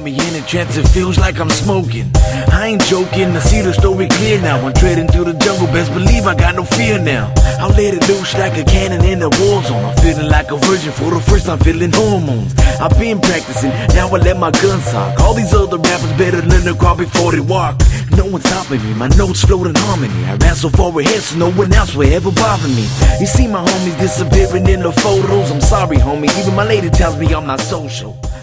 me in a trance, it feels like I'm smoking. I ain't joking, I see the story clear now. I'm treading through the jungle, best believe I got no fear now. I'll let it loose like a cannon in a war zone. I'm feeling like a virgin for the first time, feeling hormones. I've been practicing, now I let my guns talk. All these other rappers better learn to crawl before they walk. No one's stopping me, my notes float in harmony. I ran so far ahead so no one else will ever bother me. You see my homies disappearing in the photos, I'm sorry homie, even my lady tells me I'm not social.